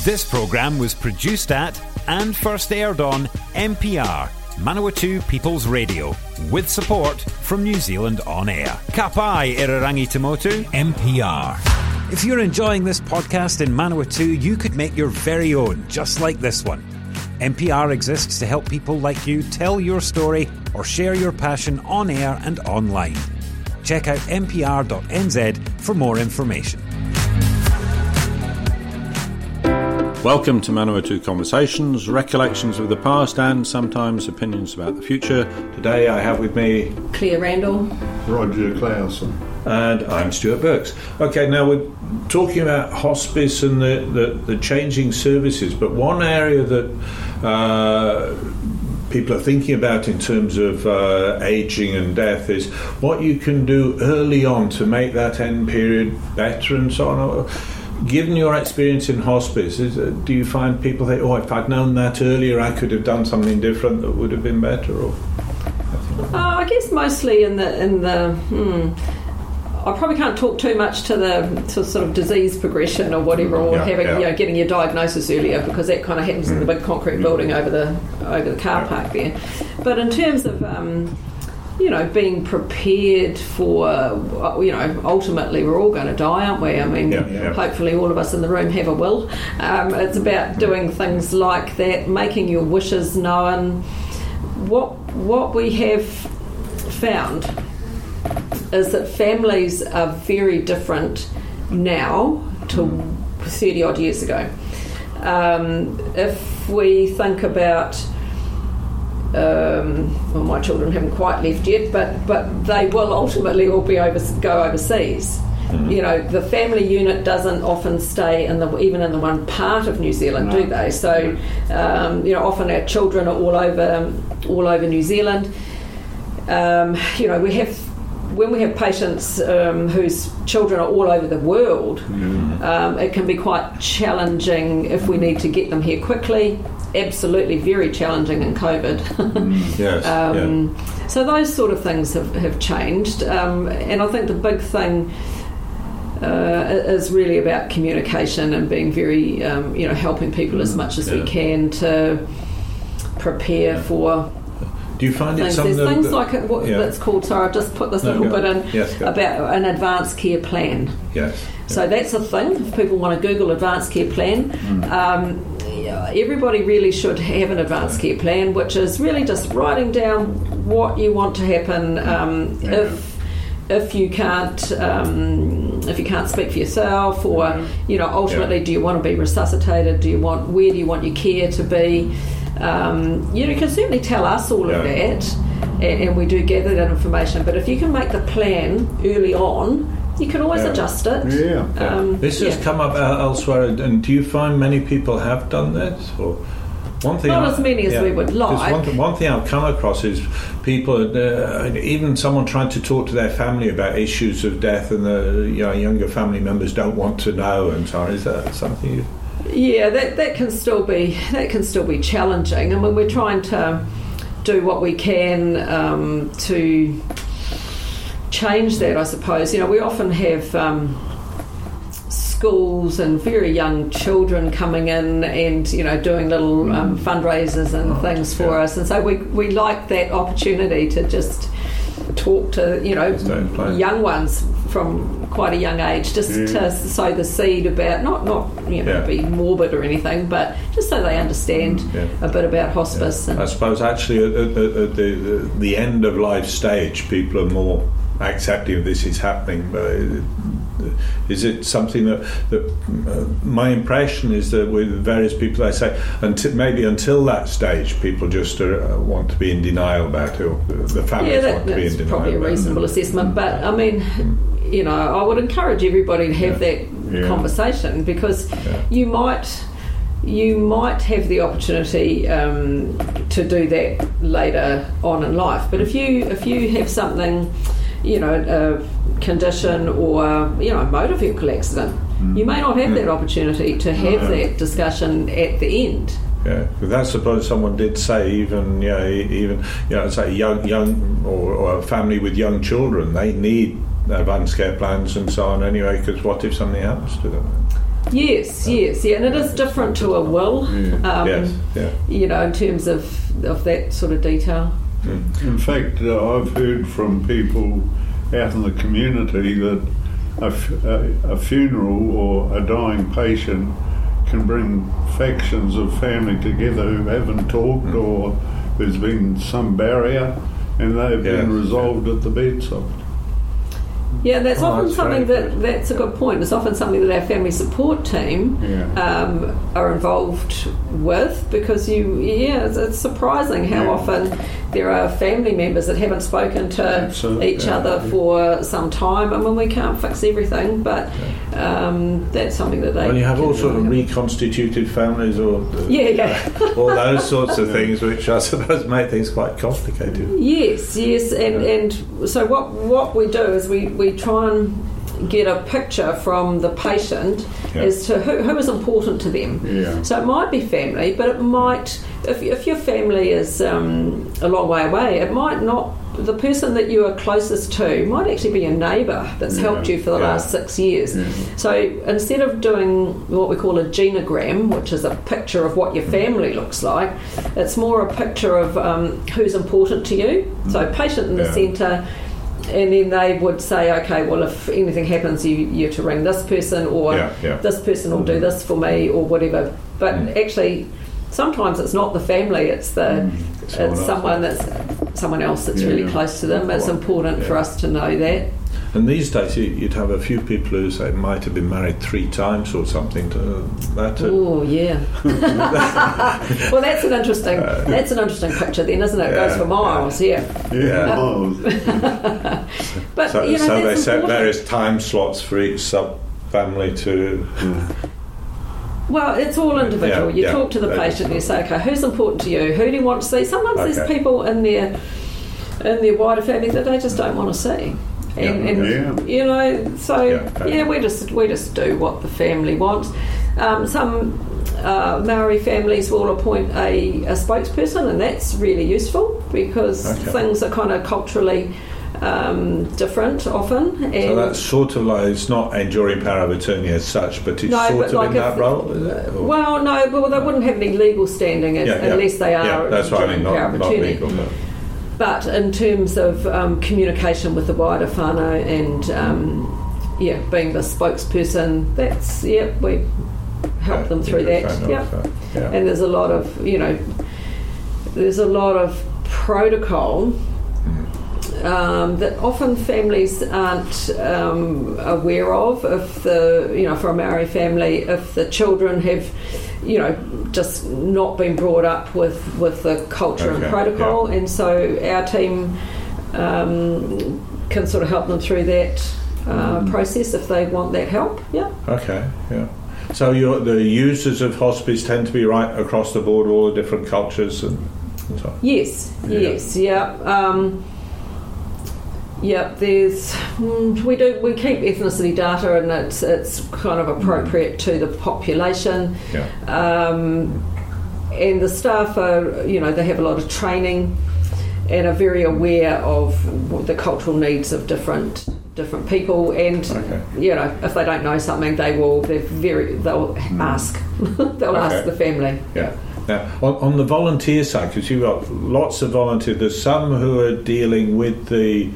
This programme was produced at and first aired on MPR, Manawatu People's Radio, with support from New Zealand On Air. Ka pai Irarangi Tamotu, MPR. If you're enjoying this podcast in Manawatu, you could make your very own, just like this one. NPR exists to help people like you tell your story or share your passion on air and online. Check out npr.nz for more information. Welcome to Manawatu Conversations, recollections of the past and sometimes opinions about the future. Today I have with me Claire Randall, Roger Clausen, and I'm Stuart Burks. Okay, now we're talking about hospice and the changing services, but one area that people are thinking about in terms of ageing and death is what you can do early on to make that end period better and so on. Given your experience in hospice, do you find people think, oh, if I'd known that earlier, I could have done something different that would have been better? Or I guess mostly in the I probably can't talk too much to sort of disease progression or whatever, or getting your diagnosis earlier, because that kind of happens in the big concrete building over the car park there. But in terms of being prepared for, ultimately we're all going to die, aren't we? I mean, hopefully all of us in the room have a will. It's about doing things like that, making your wishes known. What we have found is that families are very different now to 30 odd years ago. If we think about my children haven't quite left yet, but they will ultimately all go overseas. You know, the family unit doesn't often stay even in the one part of New Zealand, do they? So, often our children are all over New Zealand. When we have patients whose children are all over the world, it can be quite challenging if we need to get them here quickly. Absolutely very challenging in COVID. So those sort of things have changed, and I think the big thing is really about communication and being very helping people as much as we can to prepare for. Do you find it something? There's things like that's called. Sorry, I've just put this bit in about an advanced care plan. Yes. So that's a thing. If people want to Google advanced care plan, everybody really should have an advanced care plan, which is really just writing down what you want to happen if you can't speak for yourself, or ultimately, do you want to be resuscitated? Where do you want your care to be? You can certainly tell us all of that, and we do gather that information. But if you can make the plan early on, you can always adjust it. This has come up elsewhere, and do you find many people have done this? Or one thing, not as many as we would like. One thing I've come across is people, even someone trying to talk to their family about issues of death, and the younger family members don't want to know, and so on. Is that something you? Yeah, that can still be challenging. I mean, we're trying to do what we can to change that, I suppose. We often have schools and very young children coming in and doing little fundraisers and things for us, and so we like that opportunity to just talk to young ones from quite a young age, just to sow the seed about not be morbid or anything, but just so they understand a bit about hospice. And I suppose actually at the end of life stage, people are more accepting of this is happening. But is it something that my impression is that with various people, they say until that stage, people just want to be in denial about it, or the families want to be in denial. That's probably a reasonable assessment. But I mean, I would encourage everybody to have that conversation, because you might have the opportunity to do that later on in life. But if you have something, a condition or a motor vehicle accident, you may not have that opportunity to have that discussion at the end. Yeah, because I suppose someone did say even say young or a family with young children, they need advanced care plans and so on anyway, because what if something happens to them? Yes, and it is different to a will. You know, in terms of that sort of detail. In fact, I've heard from people out in the community that a funeral or a dying patient can bring factions of family together who haven't talked, or there's been some barrier, and they've been resolved at the bedside. Yeah, that's often something that's a good point. It's often something that our family support team are involved with, because it's surprising how often there are family members that haven't spoken to each other for some time. I mean, we can't fix everything, but that's something that they... Well, you have all sort of reconstituted families, or all those sorts of things, which I suppose make things quite complicated. Yes, and so what we do is we try and get a picture from the patient as to who is important to them. So it might be family, but it might, if your family is a long way away, it might not, the person that you are closest to might actually be a neighbour that's helped you for the last 6 years. So instead of doing what we call a genogram, which is a picture of what your family looks like, it's more a picture of who's important to you. So patient in the centre, and then they would say, okay, well, if anything happens, you're to ring this person, or this person will do this for me, or whatever. But actually, sometimes it's not the family; it's someone else that's really close to them. It's important for us to know that. And these days, you'd have a few people who say might have been married 3 times or something. To that. Oh, yeah. Well, that's an interesting picture, then, isn't it? It goes for miles. Miles. But so they set various time slots for each sub-family to. Well, it's all individual. You talk to the patient and you say, okay, who's important to you? Who do you want to see? Sometimes there's people in their wider family that they just don't want to see. And you know, so we just do what the family wants. Some Maori families will appoint a spokesperson, and that's really useful because things are kind of culturally different often. And so that's sort of like, it's not enduring power of attorney as such, but it's sort of like in that role, is it? Well, no, they wouldn't have any legal standing unless they are that's what I mean, power of attorney. Legal, but in terms of communication with the wider whānau and being the spokesperson, that's we help them through that. And there's a lot of protocol that often families aren't aware of. If for a Maori family, if the children have just not been brought up with the culture and protocol, and so our team can sort of help them through that process if they want that help. So the users of hospice tend to be right across the board, all the different cultures and so on. Yes. There's we keep ethnicity data, and it's kind of appropriate to the population. And the staff are, they have a lot of training and are very aware of the cultural needs of different people. And if they don't know something, they'll ask. They'll ask the family. Now, on the volunteer side, because you've got lots of volunteers, there's some who are dealing with the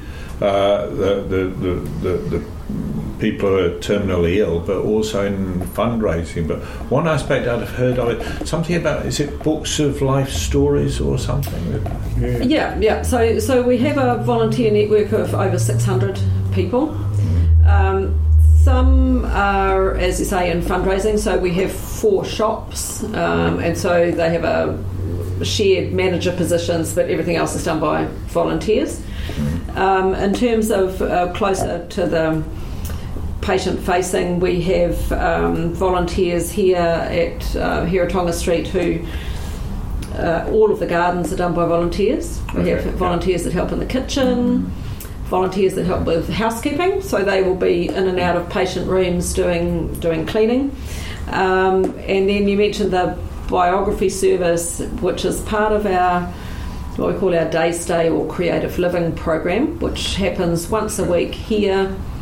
people who are terminally ill, but also in fundraising. But one aspect I'd have heard of it, something about, is it books of life stories or something? So we have a volunteer network of over 600 people. Some are, as you say, in fundraising. So we have 4 shops, and so they have a shared manager positions, but everything else is done by volunteers. In terms of closer to the patient-facing, we have volunteers here at Hiratonga Street who all of the gardens are done by volunteers. We have volunteers that help in the kitchen, volunteers that help with housekeeping, so they will be in and out of patient rooms doing cleaning. And then you mentioned the biography service, which is part of our what we call our day stay or creative living program, which happens once a week here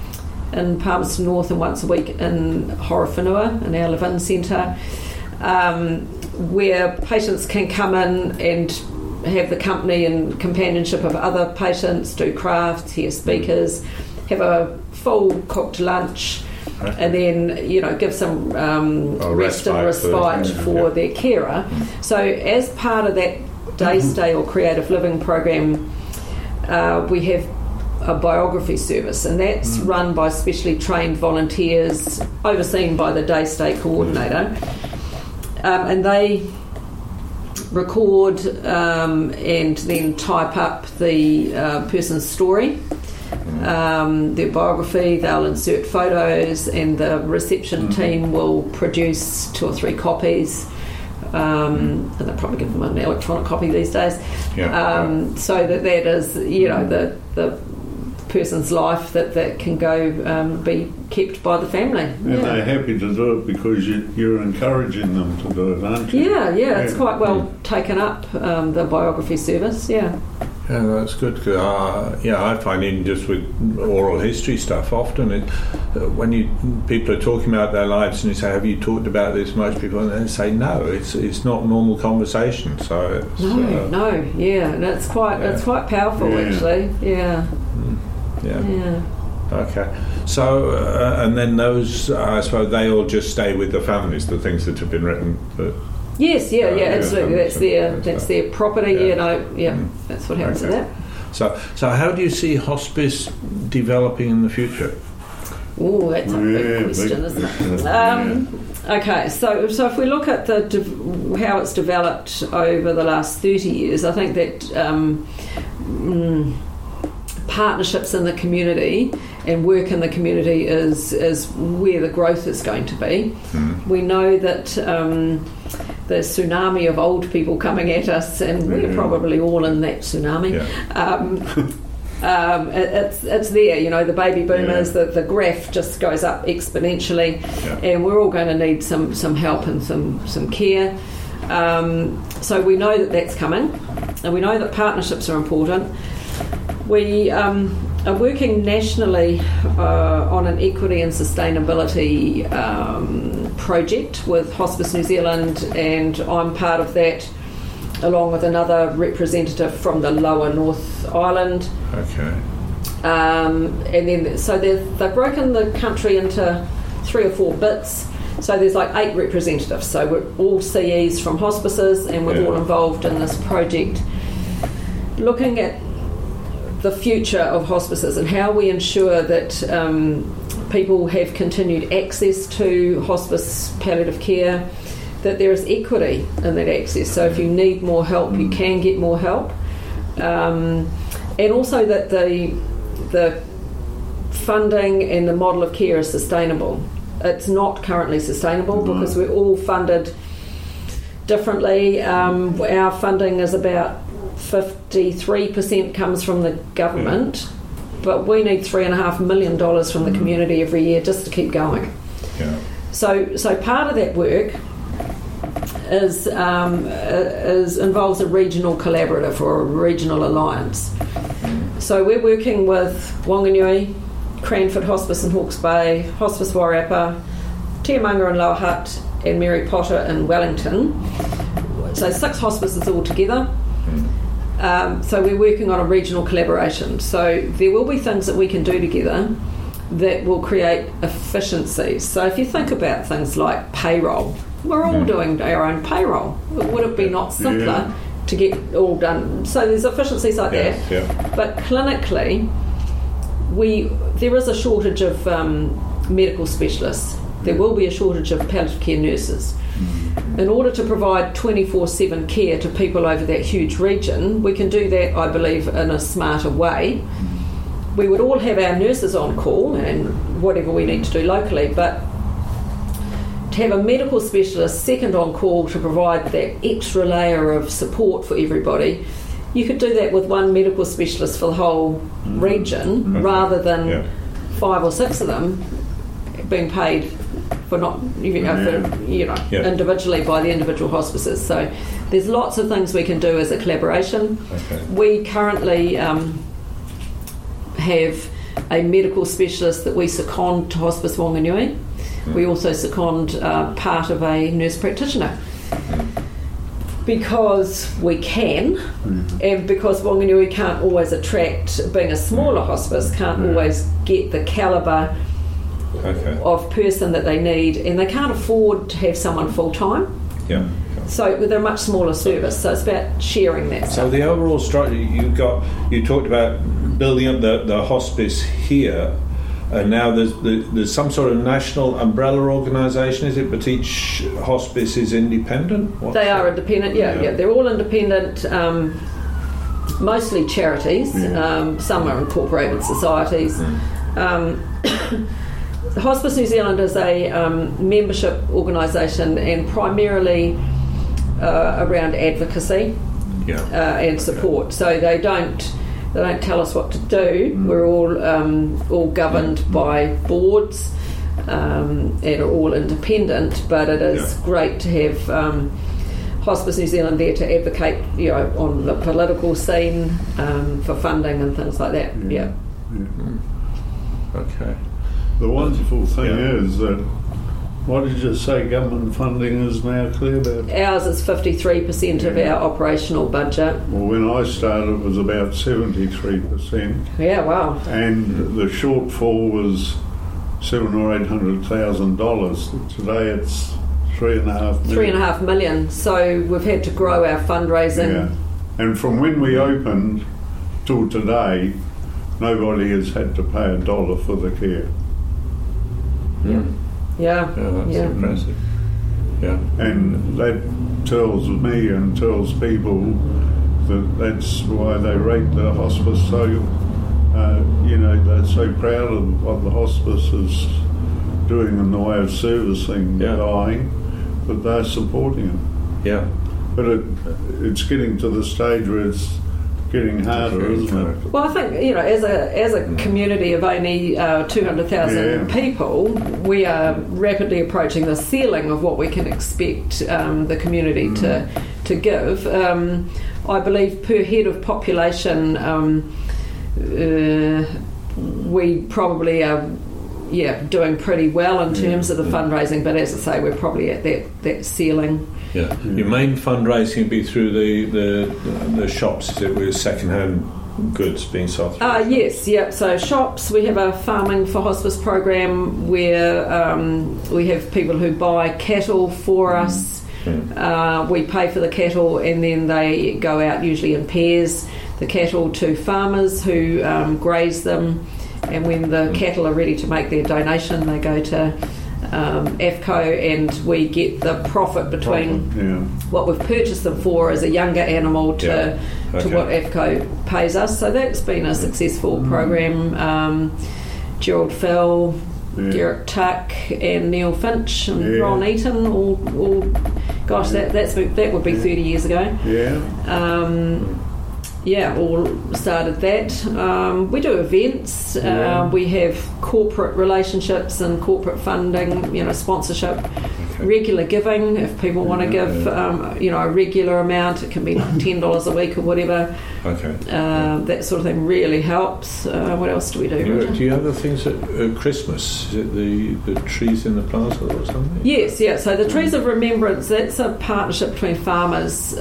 in Palmerston North and once a week in Horowhenua in our live-in centre, where patients can come in and have the company and companionship of other patients, do crafts, hear speakers, have a full cooked lunch, and then give some rest and respite for their carer. So as part of that day stay or creative living program, we have a biography service, and that's run by specially trained volunteers overseen by the day stay coordinator, and they record and then type up the person's story, their biography. They'll insert photos, and the reception team will produce 2 or 3 copies, and they'll probably give them an electronic copy these days, so that is the person's life that can go be kept by the family. And they're happy to do it because you're encouraging them to do it, aren't you? Yeah, it's quite well taken up, the biography service, Yeah, that's good. I find in just with oral history stuff, often when people are talking about their lives and you say, have you talked about this much? People and they say no, it's not normal conversation. So and it's quite powerful actually. Yeah. Okay. So and then those, I suppose, they all just stay with the families, the things that have been written. But yes, absolutely. That's their property. That's what happens to that. So how do you see hospice developing in the future? Oh, that's a big question, isn't it? Okay, so if we look at how it's developed over the last 30 years, I think that partnerships in the community and work in the community is where the growth is going to be. We know that the tsunami of old people coming at us, and we're probably all in that tsunami. It's there, the baby boomers, the graph just goes up exponentially, and we're all going to need some help and some care. So we know that that's coming, and we know that partnerships are important. We are working nationally on an equity and sustainability project with Hospice New Zealand, and I'm part of that along with another representative from the Lower North Island. Okay. And then so they've broken the country into 3 or 4 bits. So there's like 8 representatives. So we're all CEs from hospices, and we're all involved in this project, looking at the future of hospices and how we ensure that people have continued access to hospice palliative care, that there is equity in that access. So if you need more help, you can get more help, and also that the funding and the model of care is sustainable. It's not currently sustainable because we're all funded differently. Our funding is about 53% comes from the government, but we need $3.5 million from the community every year just to keep going. So part of that work is involves a regional collaborative or a regional alliance. So we're working with Wanganui, Cranford Hospice in Hawke's Bay, Hospice Wairarapa, Tiamanga in Lower Hutt, and Mary Potter in Wellington. So 6 hospices all together. So we're working on a regional collaboration. So there will be things that we can do together that will create efficiencies. So if you think about things like payroll, we're all doing our own payroll. Would it be not simpler to get it all done? So there's efficiencies like that. But clinically, there is a shortage of medical specialists. There will be a shortage of palliative care nurses. In order to provide 24/7 care to people over that huge region, we can do that, I believe, in a smarter way. We would all have our nurses on call and whatever we need to do locally, but to have a medical specialist second on call to provide that extra layer of support for everybody, you could do that with one medical specialist for the whole region rather than 5 or 6 of them being paid for not, individually by the individual hospices. So there's lots of things we can do as a collaboration. We currently have a medical specialist that we second to Hospice Wanganui. We also second part of a nurse practitioner. Because we can, and because Wanganui can't always attract, being a smaller hospice, can't always get the calibre of person that they need, and they can't afford to have someone full-time. Yeah. So they're a much smaller service, so it's about sharing that stuff. So the overall structure, you talked about building up the hospice here, and now there's some sort of national umbrella organisation, is it? But each hospice is independent? They are independent, yeah. They're all independent, mostly charities. Some are incorporated societies. Hospice New Zealand is a membership organisation, and primarily around advocacy and support. So they don't tell us what to do. We're all governed by boards and are all independent, but it is great to have Hospice New Zealand there to advocate, on the political scene for funding and things like that. Okay. The wonderful thing is that, what did you say government funding is now, Claire? Ours is 53% of our operational budget. Well, when I started, it was about 73%. Yeah, wow. And the shortfall was $700,000 or $800,000. Today it's $3.5 million. $3.5 million. So we've had to grow our fundraising. Yeah. And from when we opened till today, nobody has had to pay $1 for the care. Yeah, that's impressive. Yeah, and that tells me and tells people that that's why they rate the hospice so. They're so proud of what the hospice is doing in the way of servicing dying, but they're supporting it. Yeah, but it's getting to the stage where it's getting harder, isn't it? Well, I think as a community of only 200,000 people, we are rapidly approaching the ceiling of what we can expect the community to give. I believe per head of population, we probably are doing pretty well in terms of the fundraising. But as I say, we're probably at that ceiling. Yeah. Your main fundraising would be through the shops, is it, with second-hand goods being sold? Yes, yeah. So shops, we have a Farming for Hospice program where we have people who buy cattle for us. We pay for the cattle, and then they go out usually in pairs, the cattle to farmers who graze them, and when the cattle are ready to make their donation, they go to AFCO, and we get the profit between what we've purchased them for as a younger animal to what AFCO pays us. So that's been a successful program. Gerald Fell, Derek Tuck, and Neil Finch and Ron Eaton, all gosh, that would be 30 years ago. All started that. We do events. We have corporate relationships and corporate funding, sponsorship, regular giving. If people want to give, a regular amount, it can be like $10 a week or whatever. That sort of thing really helps. What else do we do? Do you have the things at Christmas? Is it the trees in the plaza or something? Yes, yeah. So the Trees of Remembrance, that's a partnership between farmers.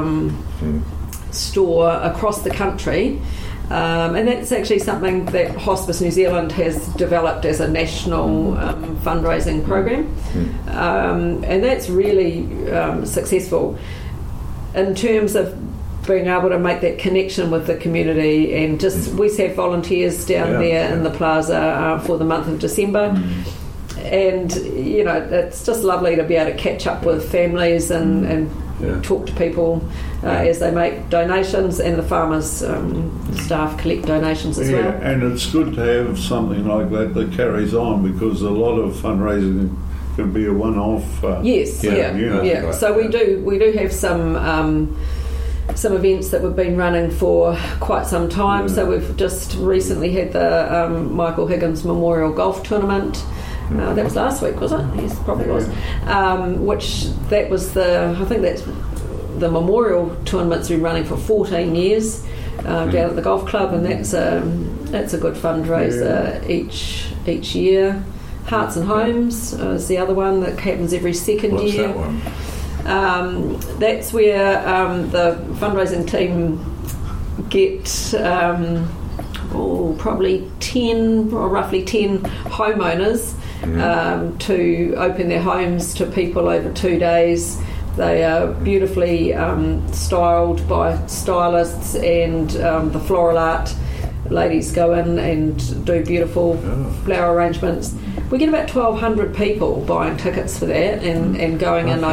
Store across the country, and that's actually something that Hospice New Zealand has developed as a national fundraising program, and that's really successful in terms of being able to make that connection with the community. And just we have volunteers down there in the plaza for the month of December. And it's just lovely to be able to catch up with families and talk to people as they make donations, and the farmers staff collect donations as well. And it's good to have something like that carries on, because a lot of fundraising can be a one-off. So we do have some events that we've been running for quite some time. So we've just recently had the Michael Higgins Memorial Golf Tournament. That was last week, was it? Yes, probably was. I think that's the memorial tournament's been running for 14 years. down at the golf club, and that's a good fundraiser each year. Hearts and Homes is the other one that happens every second year. What's that one? That's where the fundraising team get probably 10 or roughly 10 homeowners to open their homes to people over 2 days. They are beautifully styled by stylists, and the floral art ladies go in and do beautiful flower arrangements. We get about 1,200 people buying tickets for that and going in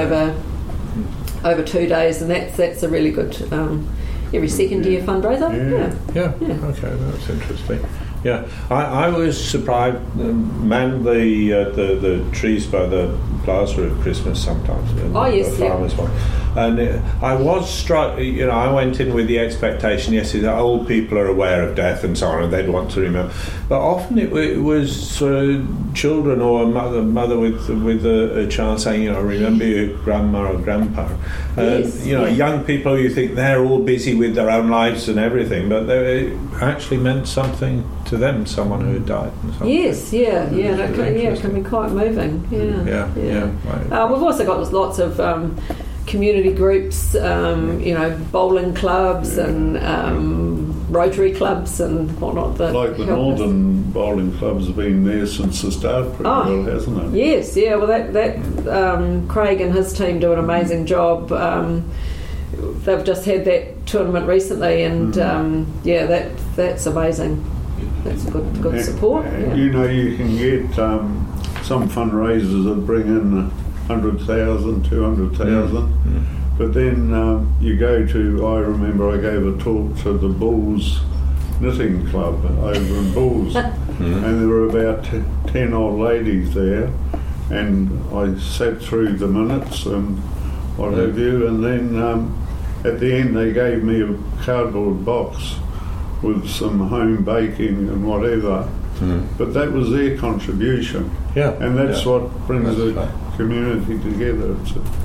over 2 days, and that's a really good every second year fundraiser. Yeah. Okay, that's interesting. Yeah, I was surprised. Man, the trees by the plaza at Christmas sometimes. Yes, the farmers one. And I was struck. I went in with the expectation, yes, that old people are aware of death and so on, and they'd want to remember. But often it was sort of children or a mother with a child saying, remember your grandma or grandpa. Young people, you think they're all busy with their own lives and everything, but it actually meant something to them, someone who had died. And so yes, it can be quite moving. Yeah. Right. We've also got lots of community groups, bowling clubs and Rotary clubs and whatnot. Like the Northern Bowling Club's been there since the start, pretty well, hasn't it? Yes, yeah. Well, that Craig and his team do an amazing job. They've just had that tournament recently, and that's amazing. That's good support. Yeah. You can get some fundraisers that bring in 100,000, 200,000, but then you go to. I remember I gave a talk to the Bulls Knitting Club over in Bulls, and there were about 10 old ladies there, and I sat through the minutes and what have you, and then at the end they gave me a cardboard box with some home baking and whatever, but that was their contribution, and that's what brings the community together.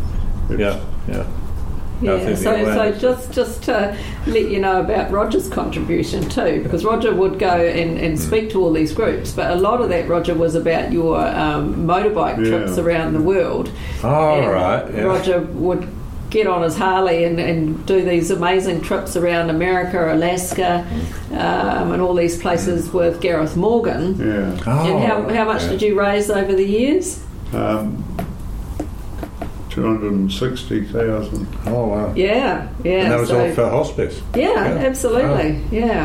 So just to let you know about Roger's contribution too, because Roger would go and speak to all these groups, but a lot of that, Roger, was about your motorbike trips around the world. Roger would get on his Harley and do these amazing trips around America, Alaska, and all these places with Gareth Morgan. And how much did you raise over the years? 260,000. Oh wow! Yeah. And that was all for hospice. Absolutely.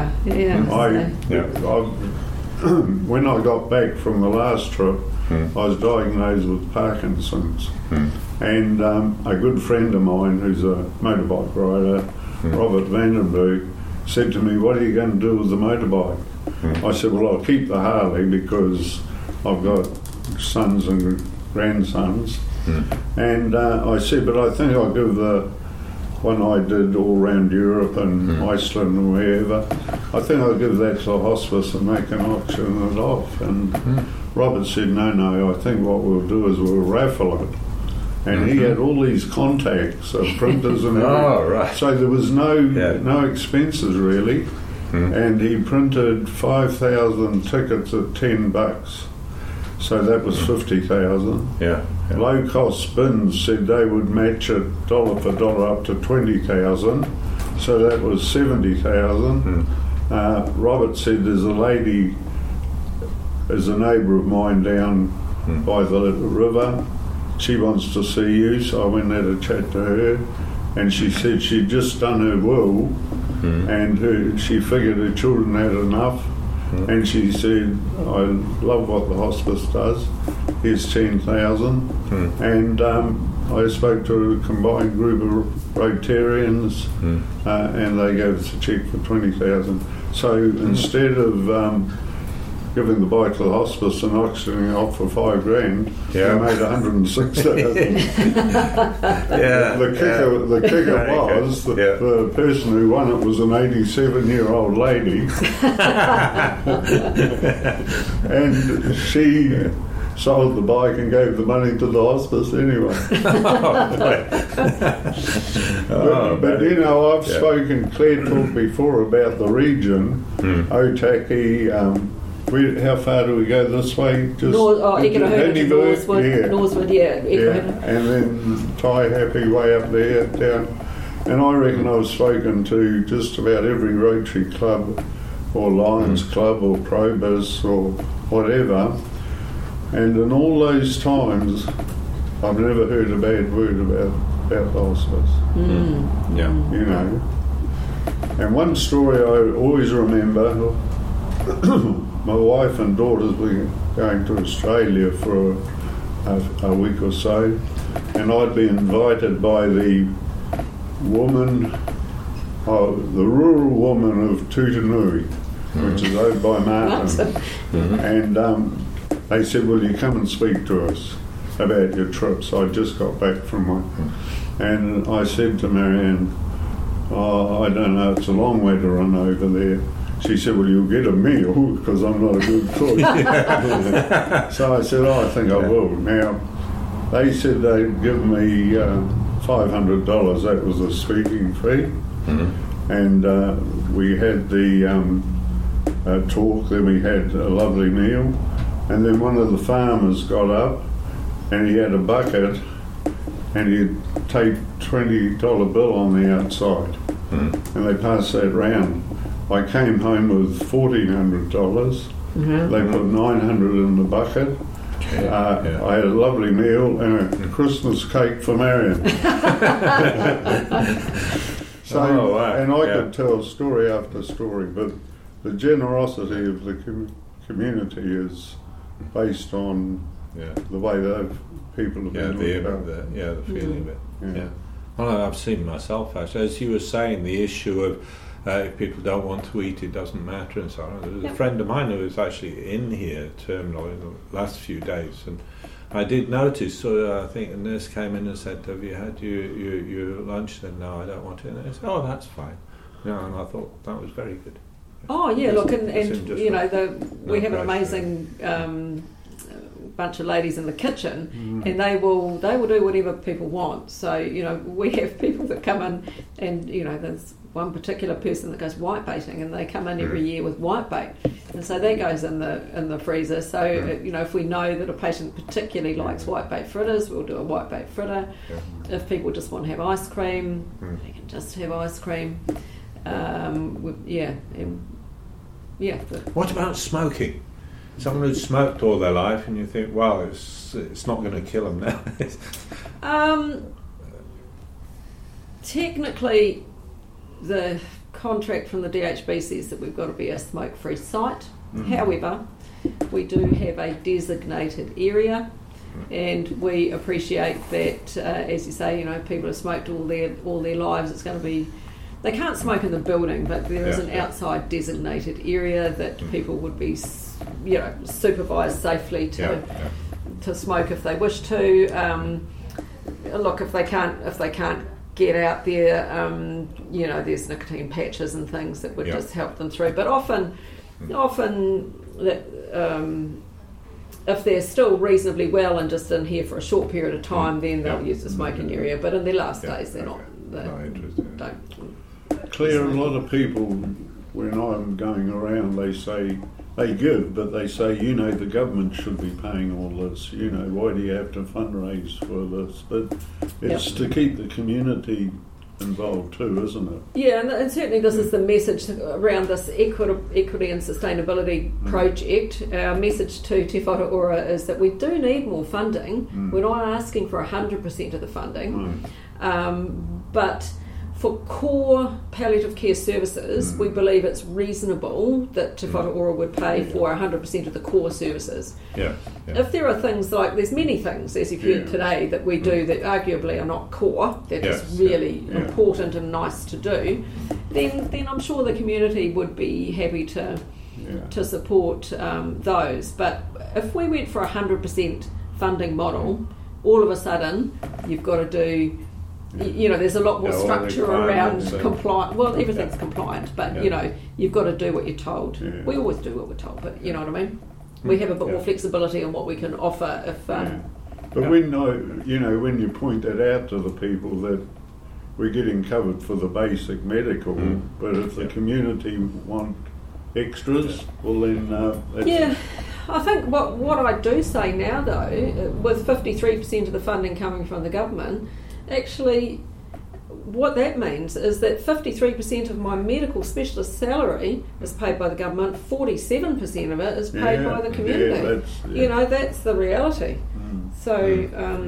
When I got back from the last trip, I was diagnosed with Parkinson's, and a good friend of mine who's a motorbike rider, Robert Vandenberg, said to me, "What are you going to do with the motorbike?" I said, "Well, I'll keep the Harley because I've got sons and grandsons." And I said, "But I think I'll give the one I did all around Europe and Iceland and wherever, I think I'll give that to the hospice and make an auction it off." And Robert said, no, I think what we'll do is we'll raffle it. And he had all these contacts of printers and everything. So there was no expenses really. And he printed 5,000 tickets at $10. So that was 50,000. Low cost bins said they would match it dollar for dollar up to 20,000. So that was 70,000. Robert said there's a lady, as a neighbour of mine down by the river. She wants to see you, so I went there to chat to her, and she said she'd just done her will, and she figured her children had enough, and she said, "I love what the hospice does. Here's 10,000," and I spoke to a combined group of Rotarians, and they gave us a cheque for 20,000. So instead of giving the bike to the hospice and auctioning it off for $5,000, they made 106,000. The kicker was the person who won it was an 87-year-old lady, and sold the bike and gave the money to the hospice anyway. But you know, I've spoken, Claire talked before about the region, Otaki. How far do we go this way? Just Northwood, and then Taihape way up there down. And I reckon I've spoken to just about every Rotary club or Lions Club or Probus or whatever, and in all those times I've never heard a bad word about the hospice. You know. And one story I always remember, my wife and daughters were going to Australia for a week or so, and I'd been invited by the woman, the rural woman of Tutanui, which is over by Martin. And they said, will you come and speak to us about your trip? So I just got back from one. And I said to Marianne, I don't know, it's a long way to run over there. She said, well, you'll get a meal because I'm not a good cook. So I said, I think I will. Now, they said they'd give me $500, that was the speaking fee. And we had the talk, then we had a lovely meal. And then one of the farmers got up and he had a bucket and he'd taped $20 bill on the outside. And they passed that round. I came home with $1,400. They put $900 in the bucket. I had a lovely meal and a Christmas cake for Marion. And I could tell story after story, but the generosity of the community is based on the way that people have been looked after. The feeling of it. Well, I've seen myself, actually. As you were saying, the issue of if people don't want to eat, it doesn't matter and so on. There's a friend of mine who was actually in here, terminal, in the last few days, and I did notice, so I think a nurse came in and said, have you had your lunch? And no, I don't want it. And I said, oh, that's fine. And I thought that was very good. Oh, yeah, look, and you know, we have an amazing bunch of ladies in the kitchen, and they will do whatever people want. So, you know, we have people that come in, and, you know, there's one particular person that goes white baiting, and they come in every year with white bait, and so that goes in the freezer. So you know, if we know that a patient particularly likes white bait fritters, we'll do a white bait fritter. If people just want to have ice cream, they can just have ice cream. What about smoking? Someone who's smoked all their life, and you think, well, it's not going to kill them now. Technically, the contract from the DHB says that we've got to be a smoke-free site. However, we do have a designated area, and we appreciate that, as you say, you know, people have smoked all their lives. It's going to be, they can't smoke in the building, but there is an outside designated area that people would be, you know, supervised safely to smoke if they wish to. Look, if they can't get out there, you know, there's nicotine patches and things that would just help them through. But often that if they're still reasonably well and just in here for a short period of time, then they'll use the smoking area. But in their last days, they're not. They don't. Claire, a lot of people, when I'm going around, they say they give, but they say, you know, the government should be paying all this. You know, why do you have to fundraise for this? But it's to keep the community involved too, isn't it? Yeah, and certainly this is the message around this equity and sustainability project. Our message to Te Whatuora is that we do need more funding. We're not asking for 100% of the funding, but for core palliative care services, we believe it's reasonable that Te Whatuora would pay for 100% of the core services. If there are things like, there's many things, as you've heard today, that we do that arguably are not core, that is really important and nice to do, then I'm sure the community would be happy to support those. But if we went for a 100% funding model, all of a sudden you've got to do, you know, there's a lot more structure around compliant. Well, everything's compliant, but you know, you've got to do what you're told. We always do what we're told, but you know what I mean. we have a bit more flexibility on what we can offer if... But when you point that out to the people that we're getting covered for the basic medical, but if the community want extras, well then... I think what I do say now, though, with 53% of the funding coming from the government, actually what that means is that 53% of my medical specialist salary is paid by the government, 47% of it is paid by the community. That's the reality. So,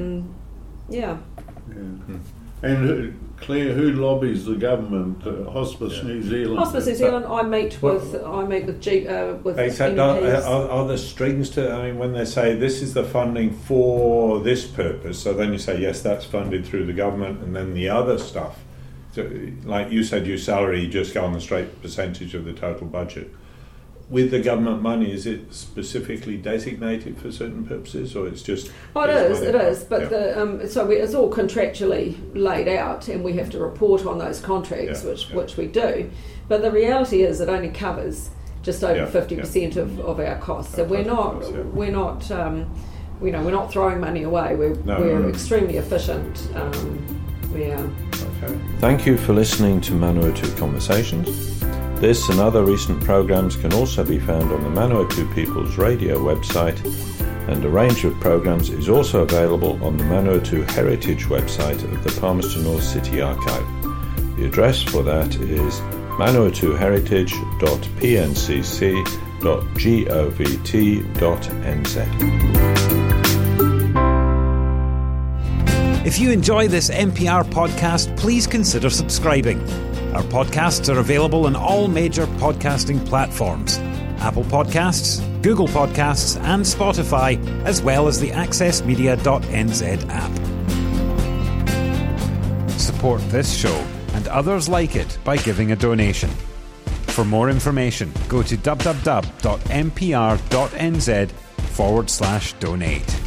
And Claire, who lobbies the government? Hospice New Zealand. Hospice New Zealand. I meet with except are there strings to? I mean, when they say this is the funding for this purpose, so then you say yes, that's funded through the government, and then the other stuff, so, like you said, your salary you just go on the straight percentage of the total budget. With the government money, is it specifically designated for certain purposes, or it's just? It is. But it's all contractually laid out, and we have to report on those contracts, which we do. But the reality is, it only covers just over 50% of our costs. So we're not throwing money away. We're extremely efficient. Thank you for listening to Manawatu Conversations. This and other recent programs can also be found on the Manawatu People's Radio website, and a range of programs is also available on the Manawatu Heritage website of the Palmerston North City Archive. The address for that is manawatuheritage.pncc.govt.nz. If you enjoy this MPR podcast, please consider subscribing. Our podcasts are available on all major podcasting platforms: Apple Podcasts, Google Podcasts and Spotify, as well as the accessmedia.nz app. Support this show and others like it by giving a donation. For more information, go to www.mpr.nz/donate.